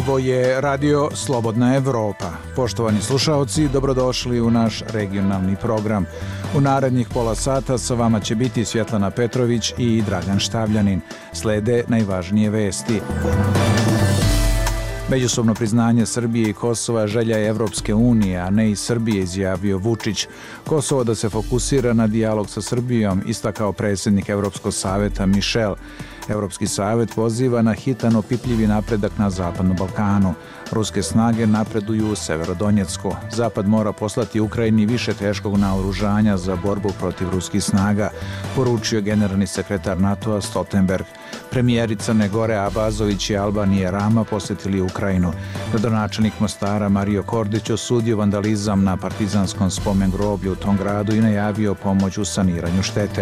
Ovo je Radio Slobodna Evropa. Poštovani slušaoci, dobrodošli u naš regionalni program. U narednih pola sata sa vama će biti Svjetlana Petrović i Dragan Štavljanin. Slede najvažnije vesti. Međusobno priznanje Srbije i Kosova želja je Evropske unije, a ne i Srbije, izjavio Vučić. Kosovo da se fokusira na dijalog sa Srbijom, istakao predsjednik Evropskog savjeta Mišel. Evropski savjet poziva na hitan opipljivi napredak na Zapadnom Balkanu. Ruske snage napreduju u Severodonjecku. Zapad mora poslati Ukrajini više teškog naoružanja za borbu protiv ruskih snaga, poručio generalni sekretar NATO-a Stoltenberg. Premijeri Crne Gore Abazović i Albanije Rama posjetili Ukrajinu. Gradonačelnik Mostara Mario Kordić osudio vandalizam na partizanskom spomen groblju u tom gradu i najavio pomoć u saniranju štete.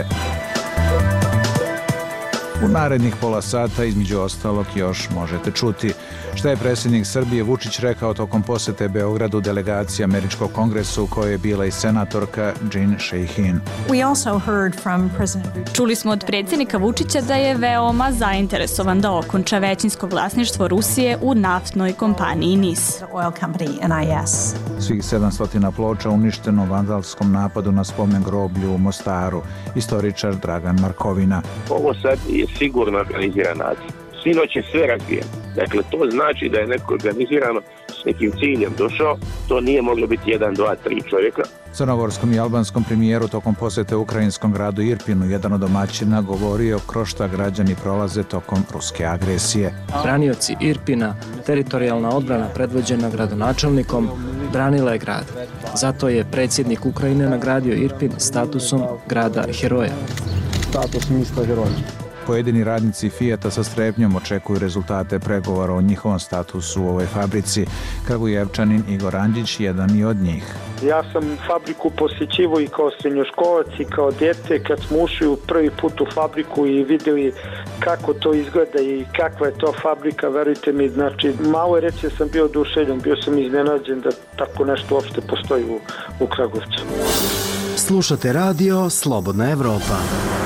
U narednih pola sata, između ostalog, još možete čuti šta je predsjednik Srbije Vučić rekao tokom posjete Beogradu delegaciji Američkog kongresa u kojoj je bila i senatorka Jean Shaheen. Čuli smo od predsjednika Vučića da je veoma zainteresovan da okonča većinsko vlasništvo Rusije u naftnoj kompaniji NIS. Svih 700 ploča uništeno u vandalskom napadu na spomen groblju u Mostaru. Istoričar Dragan Markovina. Ovo sad je sigurno organiziran nacij. Sinoć je sve razbijeno. Dakle, to znači da je neko organizirano s nekim ciljem došao. To nije moglo biti 1, 2, 3 čovjeka. Crnogorskom i albanskom premijeru tokom posjete ukrajinskom gradu Irpinu jedan od domaćina govorio kroz šta građani prolaze tokom ruske agresije. Branioci Irpina, teritorijalna odbrana predvođena gradonačelnikom, branila je grad. Zato je predsjednik Ukrajine nagradio Irpin statusom grada heroja. Status mjesta heroja. Pojedini radnici Fijata sa strepnjom očekuju rezultate pregovora o njihovom statusu u ovoj fabrici. Kragujevčanin Igor Andžić jedan i od njih. Ja sam fabriku posjećivao i kao srednjoškolac i kao djete kad smo ušli u prvi put u fabriku i vidjeli kako to izgleda i kakva je to fabrika, verujte mi, znači malo reći sam bio oduševljen, bio sam iznenađen da tako nešto uopšte postoji u Kragujevcu. Slušate Radio Slobodna Evropa.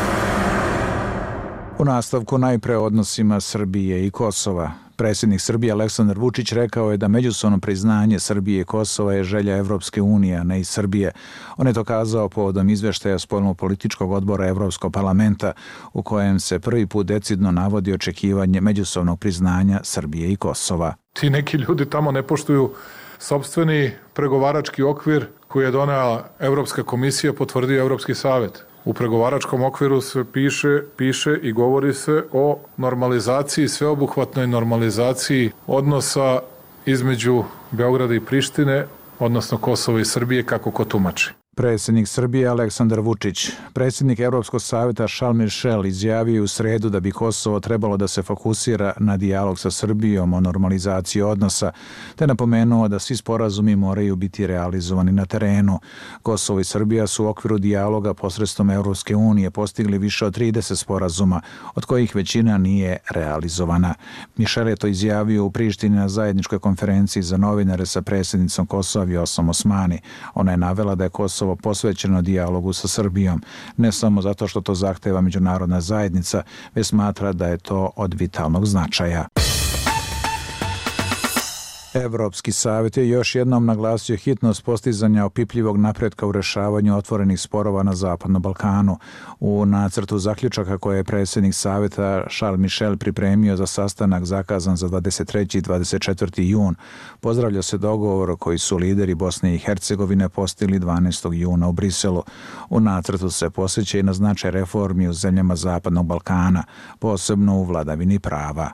U nastavku najpre odnosima Srbije i Kosova. Predsjednik Srbije Aleksandar Vučić rekao je da međusobno priznanje Srbije i Kosova je želja Evropske unije, a ne i Srbije. On je to kazao povodom izveštaja spoljnopolitičkog odbora Evropskog parlamenta u kojem se prvi put decidno navodi očekivanje međusobnog priznanja Srbije i Kosova. Ti neki ljudi tamo ne poštuju sopstveni pregovarački okvir koji je donela Evropska komisija, potvrdio Evropski savjet. U pregovaračkom okviru se piše i govori se o normalizaciji, sveobuhvatnoj normalizaciji odnosa između Beograda i Prištine, odnosno Kosova i Srbije, kako ko tumači. Predsjednik Srbije Aleksandar Vučić. Predsjednik Evropskog savjeta Charles Michel izjavio u sredu da bi Kosovo trebalo da se fokusira na dijalog sa Srbijom o normalizaciji odnosa, te napomenuo da svi sporazumi moraju biti realizovani na terenu. Kosovo i Srbija su u okviru dijaloga posredstvom Evropske unije postigli više od 30 sporazuma, od kojih većina nije realizovana. Michel je to izjavio u Prištini na zajedničkoj konferenciji za novinare sa predsjednicom Kosova Vjosom Osmani. Ona je navela da je Kosovo posvećeno dijalogu sa Srbijom, ne samo zato što to zahteva međunarodna zajednica, već smatra da je to od vitalnog značaja. Evropski savjet je još jednom naglasio hitnost postizanja opipljivog napretka u rješavanju otvorenih sporova na Zapadnom Balkanu. U nacrtu zaključaka koje je predsjednik savjeta Charles Michel pripremio za sastanak zakazan za 23. i 24. jun, pozdravlja se dogovor koji su lideri Bosne i Hercegovine postigli 12. juna u Briselu. U nacrtu se posjeća i na značaj reformi u zemljama Zapadnog Balkana, posebno u vladavini prava.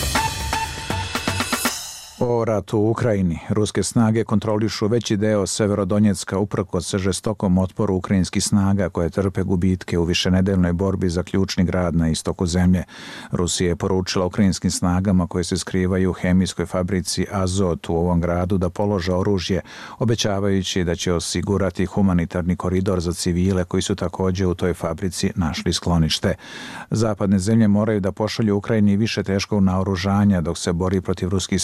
O ratu u Ukrajini. Ruske snage kontrolišu veći deo Severodonjecka uprkos žestokom otporu ukrajinskih snaga koje trpe gubitke u višenedeljnoj borbi za ključni grad na istoku zemlje. Rusija je poručila ukrajinskim snagama koje se skrivaju u hemijskoj fabrici Azot u ovom gradu da polože oružje, obećavajući da će osigurati humanitarni koridor za civile koji su također u toj fabrici našli sklonište. Zapadne zemlje moraju da pošalju Ukrajini više teškog naoružanja dok se bori protiv ruskih snaga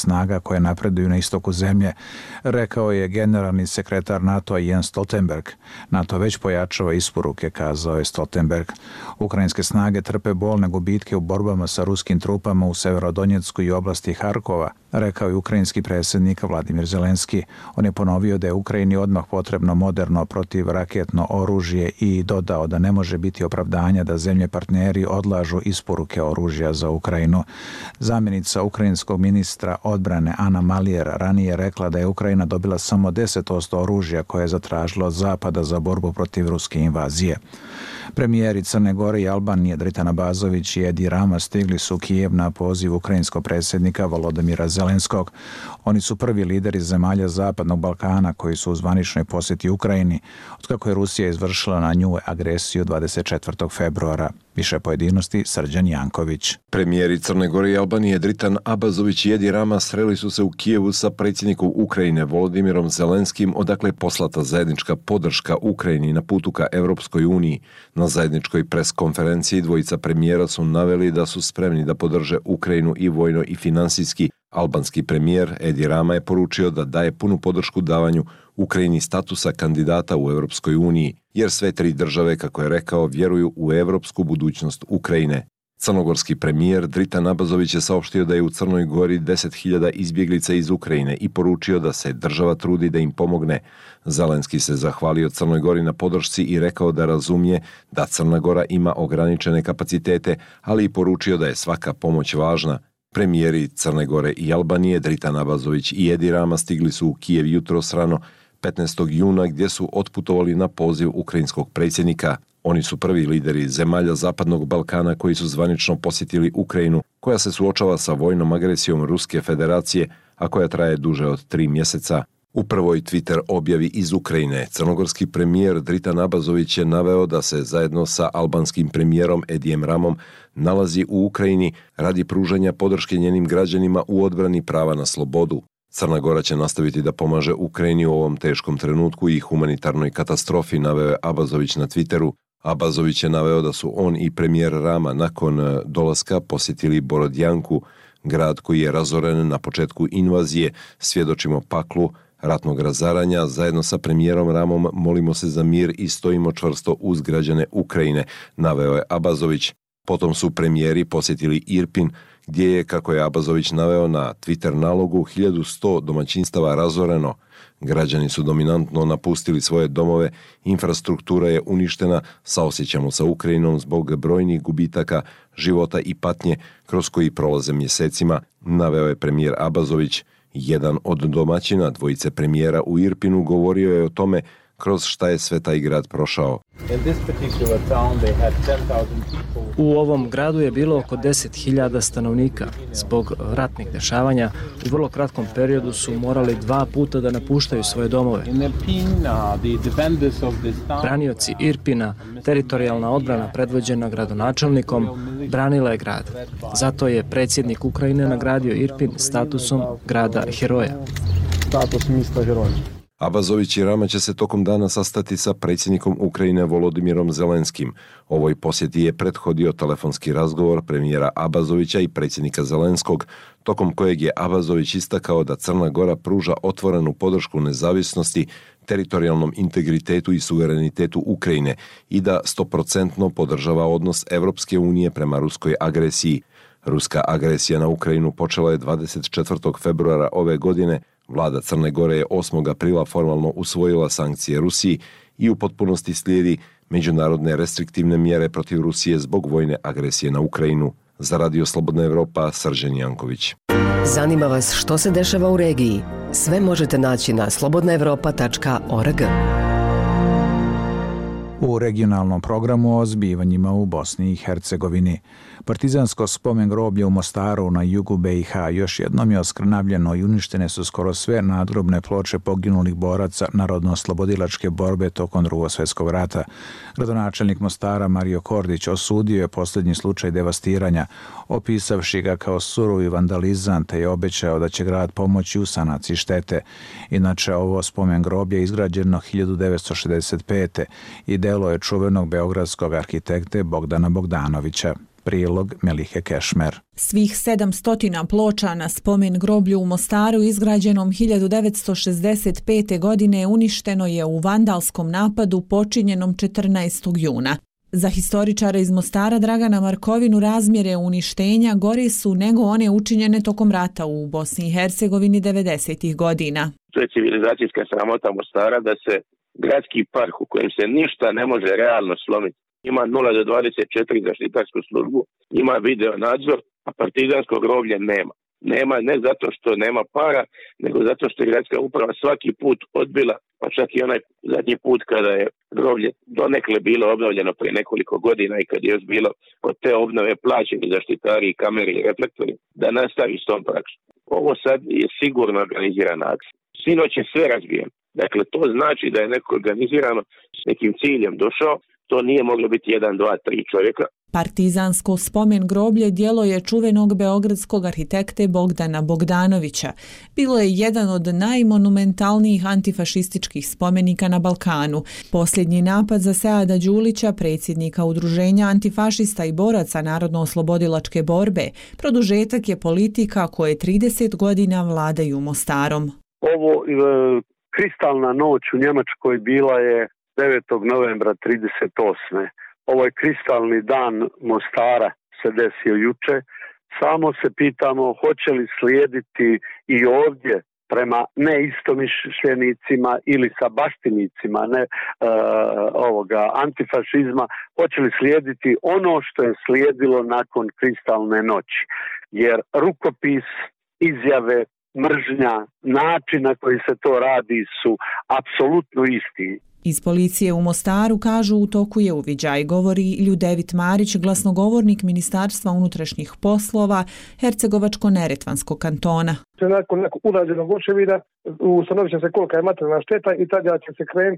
koje napreduju na istoku zemlje, rekao je generalni sekretar NATO-a Jens Stoltenberg. NATO već pojačava isporuke, kazao je Stoltenberg. Ukrajinske snage trpe bolne gubitke u borbama sa ruskim trupama u Severodonjecku i oblasti Harkova, rekao je ukrajinski predsjednik Vladimir Zelenski. On je ponovio da je Ukrajini odmah potrebno moderno protivraketno oružje i dodao da ne može biti opravdanja da zemlje partneri odlažu isporuke oružja za Ukrajinu. Zamjenica ukrajinskog ministra odbrane Ana Malijer ranije rekla da je Ukrajina dobila samo 10% oružja koje je zatražila od Zapada za borbu protiv ruske invazije. Premijeri Crne Gore i Albanije Dritan Abazović i Edi Rama stigli su u Kijev na poziv ukrajinskog predsjednika Volodymyra Zelenskog. Oni su prvi lideri zemalja Zapadnog Balkana koji su u zvaničnoj posjeti Ukrajini, otkako je Rusija izvršila na nju agresiju 24. februara. Više pojedinosti Srđan Janković. Premijeri Crne Gore i Albanije Dritan Abazović i Edi Rama sreli su se u Kijevu sa predsjednikom Ukrajine Volodymyrom Zelenskim, odakle je poslata zajednička podrška Ukrajini na putu ka Evropskoj uniji. Na zajedničkoj preskonferenciji dvojica premijera su naveli da su spremni da podrže Ukrajinu i vojno i finansijski. Albanski premijer Edi Rama je poručio da daje punu podršku davanju Ukrajini statusa kandidata u Evropskoj uniji, jer sve tri države, kako je rekao, vjeruju u evropsku budućnost Ukrajine. Crnogorski premijer Dritan Abazović je saopštio da je u Crnoj Gori 10.000 izbjeglica iz Ukrajine i poručio da se država trudi da im pomogne. Zelenski se zahvalio Crnoj Gori na podršci i rekao da razumije da Crna Gora ima ograničene kapacitete, ali i poručio da je svaka pomoć važna. Premijeri Crne Gore i Albanije Dritan Abazović i Edi Rama stigli su u Kijev jutros rano 15. juna gdje su otputovali na poziv ukrajinskog predsjednika. Oni su prvi lideri zemalja Zapadnog Balkana koji su zvanično posjetili Ukrajinu, koja se suočava sa vojnom agresijom Ruske federacije, a koja traje duže od 3 mjeseca. U prvoj Twitter objavi iz Ukrajine, crnogorski premijer Dritan Abazović je naveo da se zajedno sa albanskim premijerom Edijem Ramom nalazi u Ukrajini radi pružanja podrške njenim građanima u odbrani prava na slobodu. Crna Gora će nastaviti da pomaže Ukrajini u ovom teškom trenutku i humanitarnoj katastrofi, naveo je Abazović na Twitteru. Abazović je naveo da su on i premijer Rama nakon dolaska posjetili Borodjanku, grad koji je razoren na početku invazije. Svjedočimo paklu ratnog razaranja. Zajedno sa premijerom Ramom molimo se za mir i stojimo čvrsto uz građane Ukrajine, naveo je Abazović. Potom su premijeri posjetili Irpin, gdje je, kako je Abazović naveo na Twitter nalogu, 1100 domaćinstava razoreno. Građani su dominantno napustili svoje domove, infrastruktura je uništena, saosjećamo sa Ukrajinom zbog brojnih gubitaka, života i patnje kroz koji prolaze mjesecima, naveo je premijer Abazović. Jedan od domaćina dvojice premijera u Irpinu govorio je o tome kroz šta je sve taj grad prošao. U ovom gradu je bilo oko 10.000 stanovnika. Zbog ratnih dešavanja u vrlo kratkom periodu su morali 2 puta da napuštaju svoje domove. Branioci Irpina, teritorijalna odbrana predvođena gradonačelnikom, branila je grad. Zato je predsjednik Ukrajine nagradio Irpin statusom grada heroja. Status mjesta heroja. Abazović i Rama će se tokom dana sastati sa predsjednikom Ukrajine Volodymyrom Zelenskim. Ovoj posjeti je prethodio telefonski razgovor premijera Abazovića i predsjednika Zelenskog, tokom kojeg je Abazović istakao da Crna Gora pruža otvorenu podršku nezavisnosti, teritorijalnom integritetu i suverenitetu Ukrajine i da 100% podržava odnos Evropske unije prema ruskoj agresiji. Ruska agresija na Ukrajinu počela je 24. februara ove godine. Vlada Crne Gore je 8. aprila formalno usvojila sankcije Rusiji i u potpunosti slijedi međunarodne restriktivne mjere protiv Rusije zbog vojne agresije na Ukrajinu. Za Radio Slobodna Evropa, Srđan Janković. Zanima vas što se dešava u regiji? Sve možete naći na slobodnaevropa.org. U regionalnom programu o zbivanjima u Bosni i Hercegovini. Partizansko spomen groblje u Mostaru na jugu BiH još jednom je oskrnavljeno i uništene su skoro sve nadgrobne ploče poginulih boraca narodno-oslobodilačke borbe tokom Drugog svjetskog rata. Gradonačelnik Mostara Mario Kordić osudio je posljednji slučaj devastiranja, opisavši ga kao surovi vandalizam, te je obećao da će grad pomoći u sanaciji štete. Inače, ovo spomen groblje je izgrađeno 1965. i delo je čuvenog beogradskog arhitekte Bogdana Bogdanovića. Prilog Melihe Kešmer. Svih 700 ploča na spomen groblju u Mostaru izgrađenom 1965. godine uništeno je u vandalskom napadu počinjenom 14. juna. Za historičara iz Mostara Dragana Markovinu razmjere uništenja gori su nego one učinjene tokom rata u Bosni i Hercegovini 90. godina. To je civilizacijska sramota Mostara da se gradski park u kojem se ništa ne može realno slomiti. Ima 0 do 24 zaštitarsku službu, ima video nadzor, a partizansko groblje nema. Nema ne zato što nema para, nego zato što je gradska uprava svaki put odbila, pa čak i onaj zadnji put kada je groblje donekle bilo obnovljeno prije nekoliko godina i kad je još bilo od te obnove plaćeni zaštitari i kamere i reflektori, da nastavi s tom praksom. Ovo sad je sigurno organizirana akcija. Sinoć je sve razbijeno. Dakle, to znači da je neko organizirano s nekim ciljem došao. To nije moglo biti 1, 2, 3 čovjeka. Partizansko spomen groblje djelo je čuvenog beogradskog arhitekte Bogdana Bogdanovića. Bilo je jedan od najmonumentalnijih antifašističkih spomenika na Balkanu. Posljednji napad za Seada Đulića, predsjednika udruženja antifašista i boraca Narodno-oslobodilačke borbe, produžetak je politika koje 30 godina vladaju Mostarom. Ovo kristalna noć u Njemačkoj bila je 9. novembra 38. Ovaj kristalni dan Mostara se desio juče. Samo se pitamo hoće li slijediti i ovdje prema neistomišljenicima ili sa baštinicima ovoga antifašizma, hoće li slijediti ono što je slijedilo nakon kristalne noći. Jer rukopis, izjave, mržnja, način na koji se to radi su apsolutno isti. Iz policije u Mostaru kažu u toku je uviđaj, govori Ljudevit Marić, glasnogovornik Ministarstva unutrašnjih poslova Hercegovačko-Neretvanskog kantona. Nakon nekog urađenog očevida ustanovit će se kolika je materijalna šteta i tada će se krenuti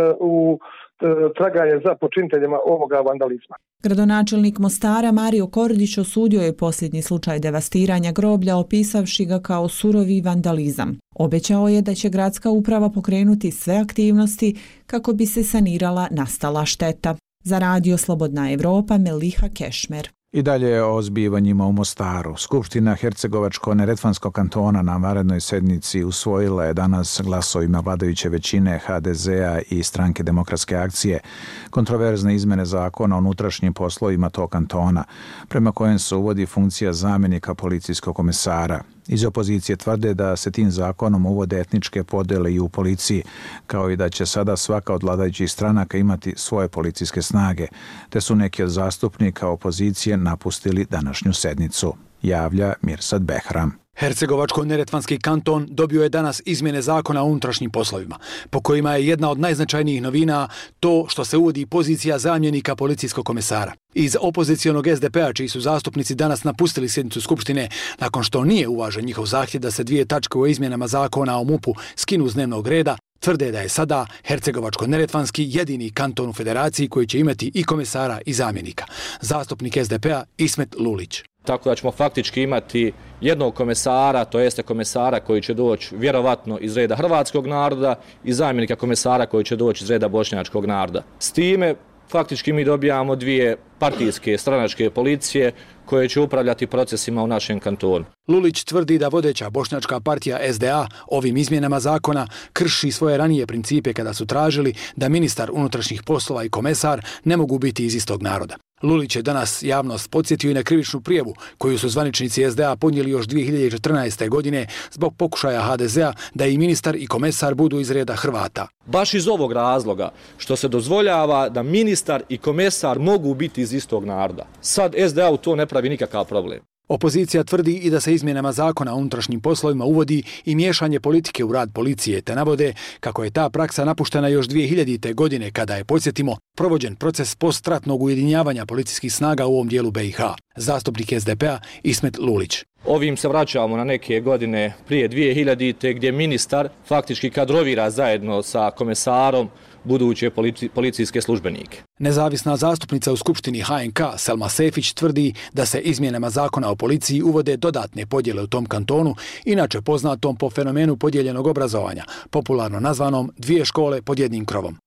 u traganje za počiniteljima ovoga vandalizma. Gradonačelnik Mostara Mario Kordić osudio je posljednji slučaj devastiranja groblja opisavši ga kao surovi vandalizam. Obećao je da će gradska uprava pokrenuti sve aktivnosti kako bi se sanirala nastala šteta. Za Radio Slobodna Evropa, Meliha Kešmer. I dalje o zbivanjima u Mostaru. Skupština Hercegovačko-Neretvanskog kantona na vanrednoj sednici usvojila je danas glasovima vladajuće većine HDZ-a i Stranke demokratske akcije kontroverzne izmene zakona o unutrašnjim poslovima tog kantona, prema kojem se uvodi funkcija zamjenika policijskog komesara. Iz opozicije tvrde da se tim zakonom uvode etničke podjele i u policiji, kao i da će sada svaka od vladajućih stranaka imati svoje policijske snage, te su neki od zastupnika opozicije napustili današnju sednicu, javlja Mirsad Behram. Hercegovačko-Neretvanski kanton dobio je danas izmjene zakona o unutrašnjim poslovima, po kojima je jedna od najznačajnijih novina to što se uvodi pozicija zamjenika policijskog komesara. Iz opozicionog SDP-a, čiji su zastupnici danas napustili sjednicu Skupštine nakon što nije uvažen njihov zahtjev da se 2 tačke o izmjenama zakona o MUP-u skinu s dnevnog reda, tvrde da je sada Hercegovačko-Neretvanski jedini kanton u federaciji koji će imati i komesara i zamjenika. Zastupnik SDP-a Ismet Lulić. Tako da ćemo faktički imati jednog komesara, to jeste komesara koji će doći vjerovatno iz reda hrvatskog naroda i zamjenika komesara koji će doći iz reda bošnjačkog naroda. S time faktički mi dobijamo 2 partijske stranačke policije koje će upravljati procesima u našem kantonu. Lulić tvrdi da vodeća bošnjačka partija SDA ovim izmjenama zakona krši svoje ranije principe kada su tražili da ministar unutrašnjih poslova i komesar ne mogu biti iz istog naroda. Lulić je danas javnost podsjetio i na krivičnu prijavu koju su zvaničnici SDA podnijeli još 2014. godine zbog pokušaja HDZ-a da i ministar i komesar budu iz reda Hrvata. Baš iz ovog razloga što se dozvoljava da ministar i komesar mogu biti iz istog naroda. Sad SDA u to ne pravi nikakav problem. Opozicija tvrdi i da se izmjenama zakona o unutrašnjim poslovima uvodi i miješanje politike u rad policije, te navode kako je ta praksa napuštena još 2000. godine kada je, podsjetimo, provođen proces postratnog ujedinjavanja policijskih snaga u ovom dijelu BiH. Zastupnik SDP-a Ismet Lulić. Ovim se vraćamo na neke godine prije 2000. gdje ministar faktički kadrovira zajedno sa komesarom buduće policijske službenike. Nezavisna zastupnica u Skupštini HNK Selma Sefić tvrdi da se izmjenama zakona o policiji uvode dodatne podjele u tom kantonu, inače poznatom po fenomenu podijeljenog obrazovanja, popularno nazvanom 2 škole pod jednim krovom.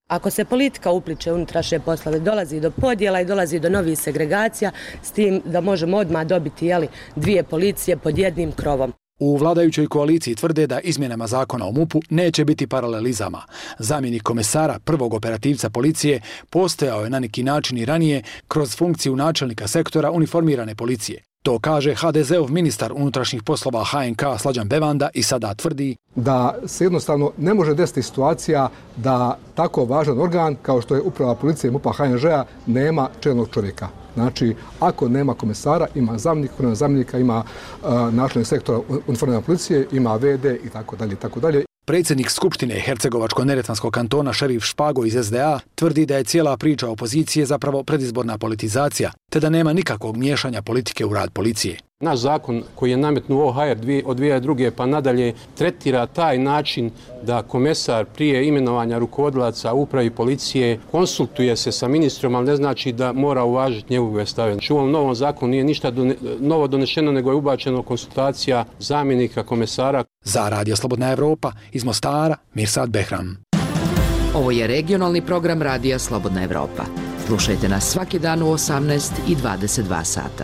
Ako se politika upliče u unutrašnje poslove, dolazi do podjela i dolazi do novih segregacija, s tim da možemo odmah dobiti dvije policije pod jednim krovom. U vladajućoj koaliciji tvrde da izmjenama zakona o MUP-u neće biti paralelizama. Zamjenik komesara, prvog operativca policije, postojao je na neki način i ranije kroz funkciju načelnika sektora uniformirane policije. To kaže HDZ-ov ministar unutrašnjih poslova HNK Slađan Bevanda i sada tvrdi da se jednostavno ne može desiti situacija da tako važan organ kao što je uprava policije MUP-a HNŽ-a nema čelnog čovjeka. Znači, ako nema komesara, ima zamjenik, ako nema zamjenika, ima načelnik sektora uniformirane policije, ima VD i tako dalje, i tako dalje. Predsjednik Skupštine Hercegovačko-neretvanskog kantona Šerif Špago iz SDA tvrdi da je cijela priča opozicije zapravo predizborna politizacija, te da nema nikakvog miješanja politike u rad policije. Naš zakon koji je nametnuo OHR od 2002. pa nadalje tretira taj način da komesar prije imenovanja rukovodilaca upravi policije konsultuje se sa ministrom, ali ne znači da mora uvažiti njegove stave. U ovom novom zakonu nije ništa novo donešeno, nego je ubačeno konsultacija zamjenika komesara. Za Radio Slobodna Evropa iz Mostara, Mirsad Behram. Ovo je regionalni program Radija Slobodna Evropa. Slušajte nas svaki dan u 18 i 22 sata.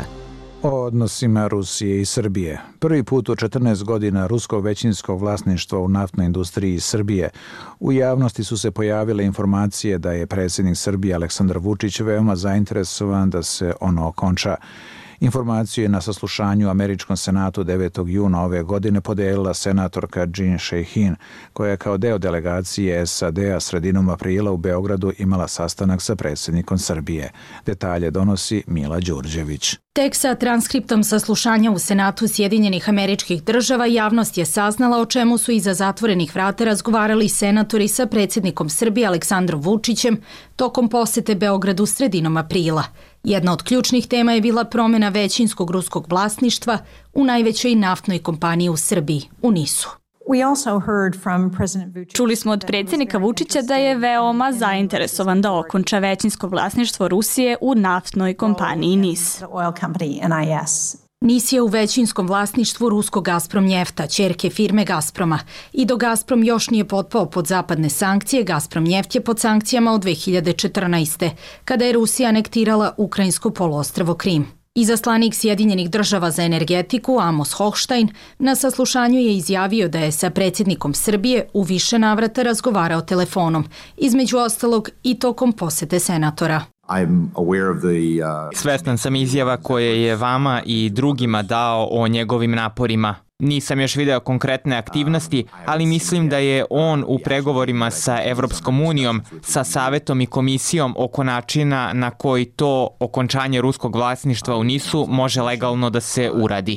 O odnosima Rusije i Srbije. Prvi put u 14 godina ruskog većinskog vlasništva u naftnoj industriji Srbije u javnosti su se pojavile informacije da je predsjednik Srbije Aleksandar Vučić veoma zainteresovan da se ono okonča. Informaciju je na saslušanju u Američkom senatu 9. juna ove godine podijelila senatorka Jean Shaheen, koja je kao deo delegacije SAD-a sredinom aprila u Beogradu imala sastanak sa predsjednikom Srbije. Detalje donosi Mila Đurđević. Tek sa transkriptom saslušanja u Senatu Sjedinjenih Američkih Država javnost je saznala o čemu su iza zatvorenih vrata razgovarali senatori sa predsjednikom Srbije Aleksandrom Vučićem tokom posete Beogradu sredinom aprila. Jedna od ključnih tema je bila promjena većinskog ruskog vlasništva u najvećoj naftnoj kompaniji u Srbiji, u NIS-u. Čuli smo od predsjednika Vučića da je veoma zainteresovan da okonča većinsko vlasništvo Rusije u naftnoj kompaniji NIS. NIS je u većinskom vlasništvu ruskog Gazprom Njefta, ćerke firme Gazproma. I dok Gazprom još nije potpao pod zapadne sankcije, Gazprom Njeft je pod sankcijama od 2014. kada je Rusija anektirala ukrajinsko poluostrvo Krim. Izaslanik Sjedinjenih Država za energetiku Amos Hochstein na saslušanju je izjavio da je sa predsjednikom Srbije u više navrata razgovarao telefonom, između ostalog i tokom posete senatora. Svestan sam izjava koje je vama i drugima dao o njegovim naporima. Nisam još video konkretne aktivnosti, ali mislim da je on u pregovorima sa Evropskom unijom, sa Savetom i Komisijom oko načina na koji to okončanje ruskog vlasništva u NIS-u može legalno da se uradi.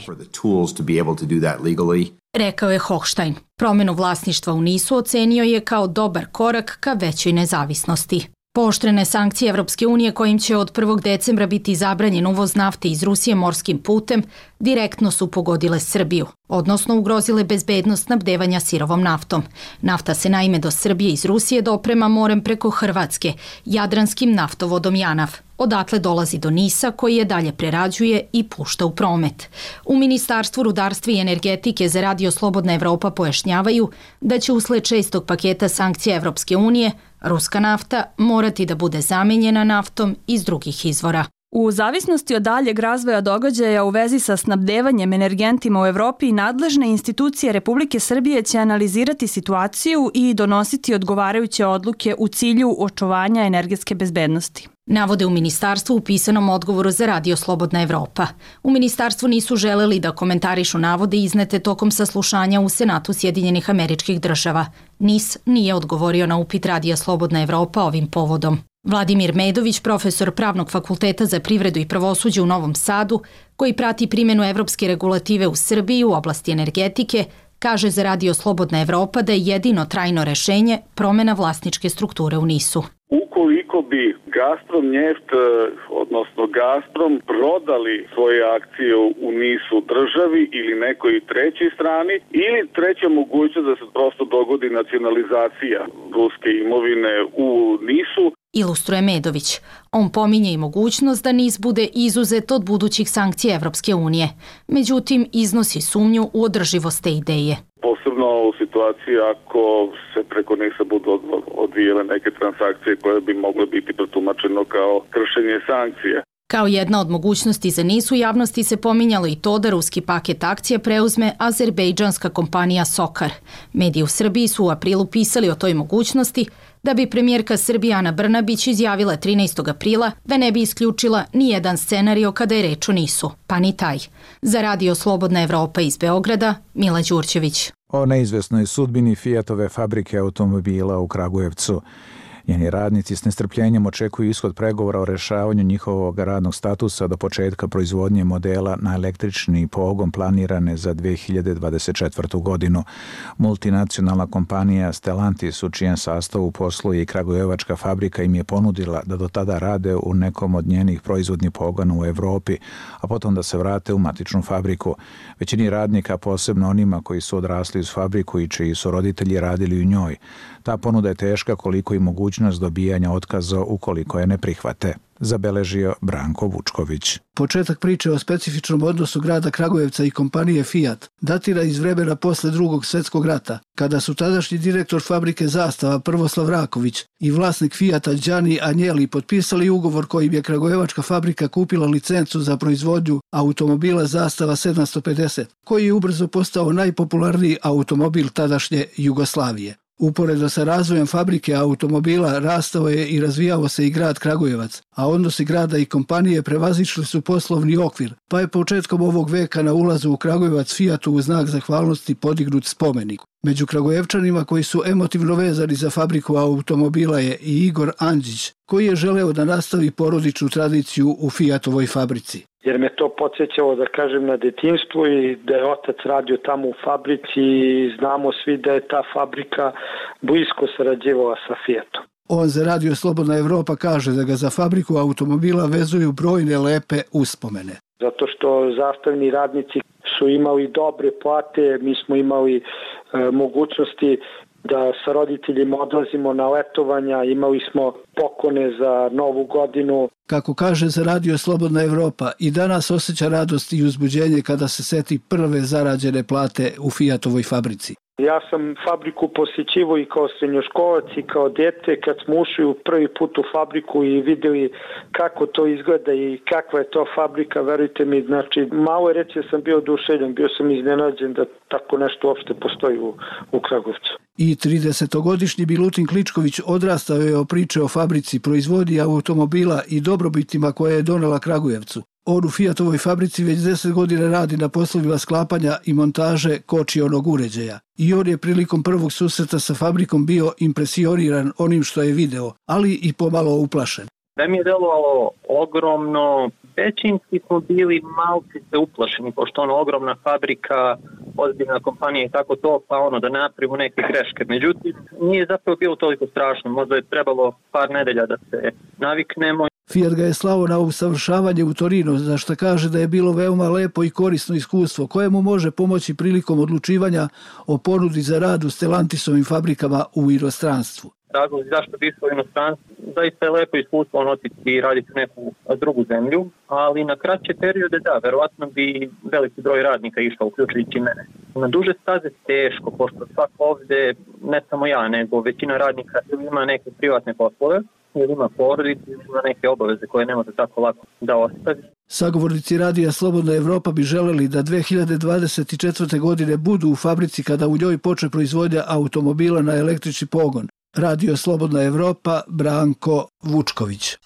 Rekao je Hochstein. Promjenu vlasništva u NIS-u ocenio je kao dobar korak ka većoj nezavisnosti. Pooštrene sankcije Evropske unije kojim će od 1. decembra biti zabranjen uvoz nafte iz Rusije morskim putem direktno su pogodile Srbiju, odnosno ugrozile bezbednost snabdevanja sirovom naftom. Nafta se naime do Srbije iz Rusije doprema morem preko Hrvatske, jadranskim naftovodom JANAF. Odatle dolazi do NIS-a koji je dalje prerađuje i pušta u promet. U Ministarstvu rudarstva i energetike za Radio Slobodna Evropa pojašnjavaju da će usled 6. paketa sankcija Evropske unije ruska nafta morati da bude zamenjena naftom iz drugih izvora. U zavisnosti od daljeg razvoja događaja u vezi sa snabdevanjem energentima u Evropi, nadležne institucije Republike Srbije će analizirati situaciju i donositi odgovarajuće odluke u cilju očuvanja energetske bezbednosti. Navode u ministarstvu u pisanom odgovoru za Radio Slobodna Evropa. U ministarstvu nisu želeli da komentarišu navode iznete tokom saslušanja u Senatu Sjedinjenih Američkih Država. NIS nije odgovorio na upit Radija Slobodna Evropa ovim povodom. Vladimir Medović, profesor Pravnog fakulteta za privredu i pravosuđe u Novom Sadu, koji prati primjenu evropske regulative u Srbiji u oblasti energetike, kaže za Radio Slobodna Evropa da je jedino trajno rešenje promjena vlasničke strukture u NIS-u. Ukoliko bi Gazprom Njeft, odnosno Gazprom, prodali svoje akcije u NIS-u državi ili nekoj trećoj strani, ili treća mogućnost da se prosto dogodi nacionalizacija ruske imovine u NIS-u, ilustruje Medović. On pominje i mogućnost da NIS bude izuzet od budućih sankcija Evropske unije. Međutim, iznosi sumnju u održivost te ideje. posebno u situaciji ako se preko njih se budu odvijele neke transakcije koje bi mogle biti protumačeno kao kršenje sankcije. Kao jedna od mogućnosti za NIS u javnosti se pominjalo i to da ruski paket akcija preuzme azerbejdžanska kompanija Sokar. Mediji u Srbiji su u aprilu pisali o toj mogućnosti, da bi premijerka Srbije Ana Brnabić izjavila 13. aprila da ne bi isključila ni jedan scenario kada je reč o NIS-u, pa ni taj. Za Radio Slobodna Evropa iz Beograda, Mila Đurđević. O neizvesnoj sudbini Fiatove fabrike automobila u Kragujevcu. Njeni radnici s nestrpljenjem očekuju ishod pregovora o rešavanju njihovog radnog statusa do početka proizvodnje modela na električni pogon planirane za 2024. godinu. Multinacionalna kompanija Stellantis, u čijem sastavu posluje i kragujevačka fabrika, im je ponudila da do tada rade u nekom od njenih proizvodnih pogona u Evropi, a potom da se vrate u matičnu fabriku. Većini radnika, posebno onima koji su odrasli uz fabriku i čiji su roditelji radili u njoj. Ta ponuda je teška koliko i mogućnost dobijanja otkaza ukoliko je ne prihvate, zabeležio Branko Vučković. Početak priče o specifičnom odnosu grada Kragujevca i kompanije Fiat datira iz vremena posle Drugog svjetskog rata, kada su tadašnji direktor fabrike Zastava Prvoslav Raković i vlasnik Fiata Đani Anjeli potpisali ugovor kojim je kragujevačka fabrika kupila licencu za proizvodnju automobila Zastava 750, koji je ubrzo postao najpopularniji automobil tadašnje Jugoslavije. Uporedo sa razvojem fabrike automobila rastao je i razvijao se i grad Kragujevac, a odnosi grada i kompanije prevazišli su poslovni okvir, pa je početkom ovog veka na ulazu u Kragujevac Fiatu u znak zahvalnosti podignut spomenik. Među Kragujevčanima koji su emotivno vezani za fabriku automobila je i Igor Andžić, koji je želeo da nastavi porodičnu tradiciju u Fiatovoj fabrici. Jer me to podsjećalo, da kažem, na detinjstvo i da je otac radio tamo u fabrici i znamo svi da je ta fabrika blisko sarađivala sa Fiatom. On za Radio Slobodna Evropa kaže da ga za fabriku automobila vezuju brojne lepe uspomene. Zato što zastavni radnici su imali dobre plate, mi smo imali mogućnosti da sa roditeljima odlazimo na letovanja, imali smo poklone za Novu godinu. Kako kaže za Radio Slobodna Evropa, i danas osjeća radost i uzbuđenje kada se seti prve zarađene plate u Fiatovoj fabrici. Ja sam fabriku posjećivao i kao srednjoškolac i kao dete kad smo ušli prvi put u fabriku i vidjeli kako to izgleda i kakva je to fabrika, verujte mi, znači malo je reći sam bio oduševljen, bio sam iznenađen da tako nešto uopšte postoji u Kragujevcu. I 30-godišnji Milutin Kličković odrastao je o priče o fabrici, proizvodnji automobila i dobrobitima koje je donela Kragujevcu. On u Fiatovoj fabrici već 10 godina radi na poslovima sklapanja i montaže kočionog uređaja. I on je prilikom prvog susreta sa fabrikom bio impresioniran onim što je video, ali i pomalo uplašen. Da mi je delovalo ogromno, većinski smo bili malci se uplašeni, pošto ono ogromna fabrika, ozbiljna kompanija i tako to, pa da napravimo neke greške. Međutim, nije zapravo bilo toliko strašno, možda je trebalo par nedelja da se naviknemo. Fiat ga je slao na usavršavanje u Torino, za što kaže da je bilo veoma lepo i korisno iskustvo, koje mu može pomoći prilikom odlučivanja o ponudi za rad u Stellantisovim fabrikama u inostranstvu. Razlozi zašto bi išao u inostranstvo, zaista je lepo iskustvo otići i raditi u neku drugu zemlju, ali na kraće periode da, verovatno bi veliki broj radnika išao, uključujući mene. Na duže staze teško, pošto svak ovde, ne samo ja, nego većina radnika ima neke privatne poslove, ili ima porodicu, ili ima neke obaveze koje ne može tako lako da ostavi. Sagovornici Radija Slobodna Evropa bi želeli da 2024. godine budu u fabrici kada u njoj počne proizvodnja automobila na električni pogon. Radio Slobodna Evropa, Branko Vučković.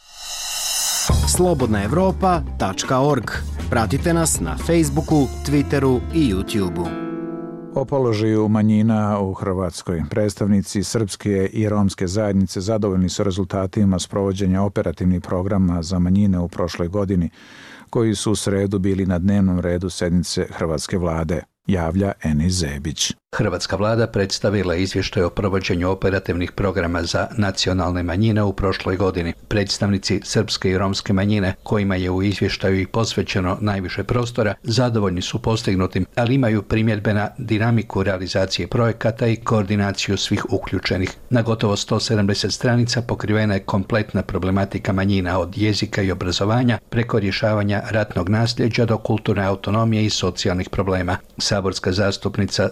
slobodnaevropa.org. Pratite nas na Facebooku, Twitteru i YouTubeu. O položaju manjina u Hrvatskoj. Predstavnici srpske i romske zajednice zadovoljni su rezultatima sprovođenja operativnih programa za manjine u prošloj godini, koji su u sredu bili na dnevnom redu sednice Hrvatske vlade, javlja Enis Zebić. Hrvatska vlada predstavila izvještaj o provođenju operativnih programa za nacionalne manjine u prošloj godini. Predstavnici srpske i romske manjine, kojima je u izvještaju i posvećeno najviše prostora, zadovoljni su postignutim, ali imaju primjedbe na dinamiku realizacije projekata i koordinaciju svih uključenih. Na gotovo 170 stranica pokrivena je kompletna problematika manjina, od jezika i obrazovanja preko rješavanja ratnog nasljeđa do kulturne autonomije i socijalnih problema. Saborska zastupnica srpske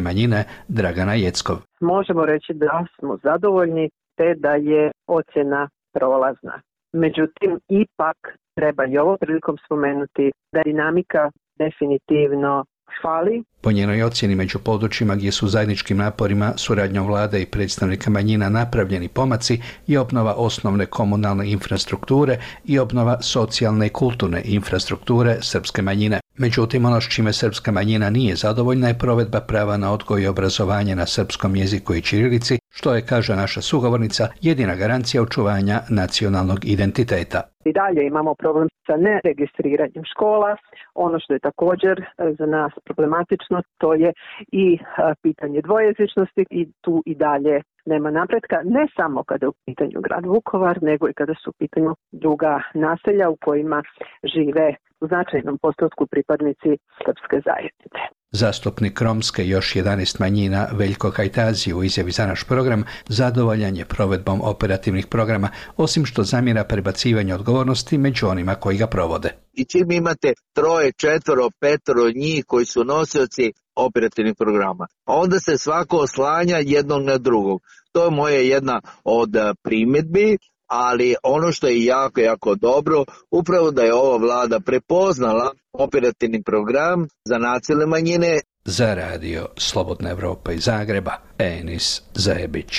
manjine Dragana Jeckov. Možemo reći da smo zadovoljni te da je ocjena prolazna. Međutim, ipak treba i ovo prilikom spomenuti da dinamika definitivno fali. Po njenoj ocjeni među područjima gdje su zajedničkim naporima, suradnjom vlade i predstavnika manjina napravljeni pomaci i obnova osnovne komunalne infrastrukture i obnova socijalne i kulturne infrastrukture srpske manjine. Međutim, ono s čime srpska manjina nije zadovoljna je provedba prava na odgoj i obrazovanje na srpskom jeziku i ćirilici, što je, kaže naša sugovornica, jedina garancija očuvanja nacionalnog identiteta. I dalje imamo problem sa neregistriranjem škola. Ono što je također za nas problematično, to je i pitanje dvojezičnosti i tu i dalje nema napretka, ne samo kada je u pitanju grad Vukovar, nego i kada su u pitanju druga naselja u kojima žive u značajnom postotku pripadnici srpske zajednice. Zastupnik romske i još 11 manjina Veljko Kajtazi u izjavi za naš program zadovoljan je provedbom operativnih programa, osim što zamjera prebacivanje odgovornosti među onima koji ga provode. I čim imate 3, 4, 5 njih koji su nosioci operativnih programa, onda se svako oslanja jednog na drugog. To je moja jedna od primjedbi, ali ono što je jako, jako dobro, upravo da je ova vlada prepoznala operativni program za nacionalne manjine. Za radio Slobodna Evropa iz Zagreba, Enis Zajebić.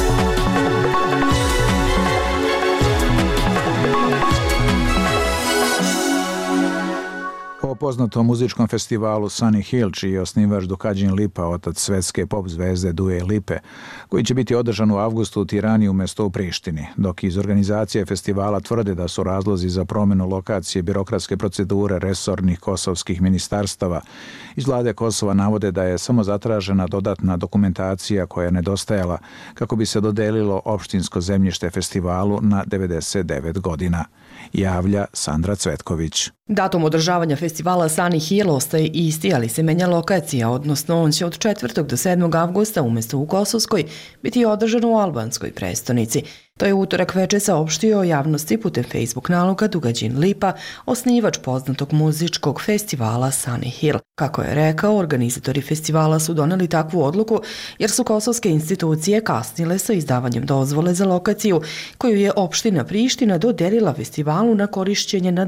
O poznatom muzičkom festivalu Sunny Hill, čiji je osnivač Dukadžin Lipa, otac svetske pop zvezde Due Lipe, koji će biti održan u avgustu u Tirani umjesto u Prištini, dok iz organizacije festivala tvrde da su razlozi za promjenu lokacije birokratske procedure resornih kosovskih ministarstava. Iz vlade Kosova navode da je samo zatražena dodatna dokumentacija koja je nedostajala kako bi se dodelilo opštinsko zemljište festivalu na 99 godina. Javlja Sandra Cvetković. Datum održavanja festivala Sunny Hill ostaje isti, ali se menja lokacija, odnosno on će od 4. do 7. avgusta umjesto u Kosovskoj biti održan u albanskoj prestonici. To je utorak veče saopštio javnosti putem Facebook naloga Dukadžin Lipa, osnivač poznatog muzičkog festivala Sunny Hill. Kako je rekao, organizatori festivala su doneli takvu odluku jer su kosovske institucije kasnile sa izdavanjem dozvole za lokaciju koju je opština Priština dodelila festivalu na korišćenje na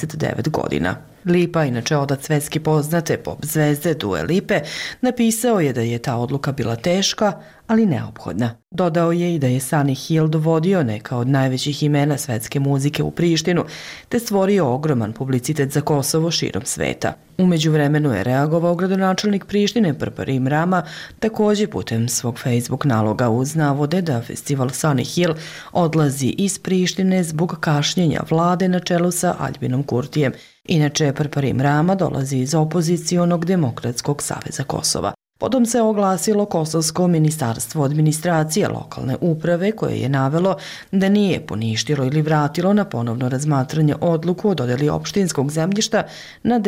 99 godina. Lipa, inače otac svetski poznate pop zvezde Due Lipe, napisao je da je ta odluka bila teška, ali neophodna. Dodao je i da je Sunny Hill dovodio neka od najvećih imena svetske muzike u Prištinu, te stvorio ogroman publicitet za Kosovo širom sveta. U međuvremenu je reagovao gradonačelnik Prištine Prparim Rama, također putem svog Facebook naloga uz navode da festival Sunny Hill odlazi iz Prištine zbog kašnjenja vlade na čelu sa Aljbinom Kurtijem. Inače, Prparim Rama dolazi iz opozicionog Demokratskog saveza Kosova. Potom se oglasilo Kosovsko ministarstvo administracije lokalne uprave koje je navelo da nije poništilo ili vratilo na ponovno razmatranje odluku o dodeli opštinskog zemljišta na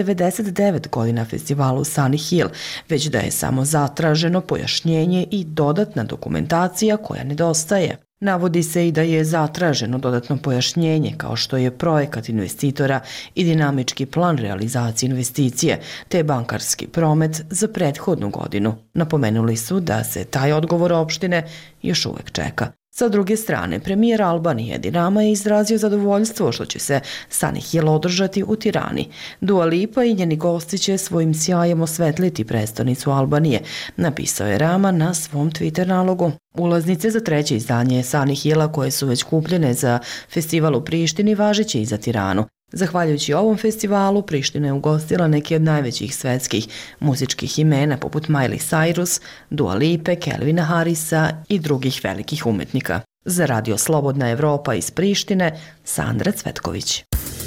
99 godina festivalu Sunny Hill, već da je samo zatraženo pojašnjenje i dodatna dokumentacija koja nedostaje. Navodi se i da je zatraženo dodatno pojašnjenje kao što je projekat investitora i dinamički plan realizacije investicije te bankarski promet za prethodnu godinu. Napomenuli su da se taj odgovor opštine još uvek čeka. Sa druge strane, premijer Albanije Edi Rama je izrazio zadovoljstvo što će se Sunny Hill održati u Tirani. Dua Lipa i njeni gosti će svojim sjajem osvetliti prestonicu Albanije, napisao je Rama na svom Twitter nalogu. Ulaznice za treće izdanje Sunny Hilla koje su već kupljene za festival u Prištini važeće i za Tiranu. Zahvaljujući ovom festivalu, Priština je ugostila neke od najvećih svetskih muzičkih imena poput Miley Cyrus, Dua Lipe, Calvina Harrisa i drugih velikih umetnika. Za radio Slobodna Evropa iz Prištine, Sandra Cvetković.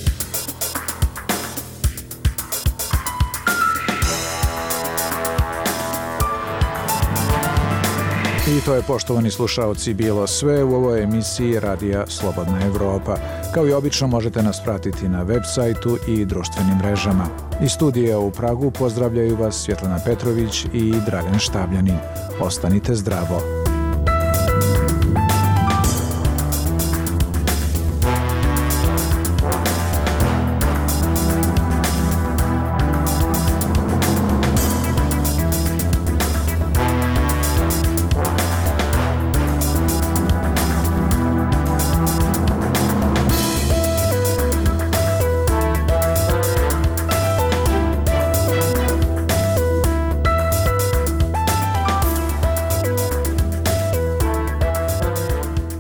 I to je, poštovani slušaoci, bilo sve u ovoj emisiji Radija Slobodna Evropa. Kao i obično možete nas pratiti na web sajtu i društvenim mrežama. Iz studija u Pragu pozdravljaju vas Svjetlana Petrović i Dragan Štabljanin. Ostanite zdravo.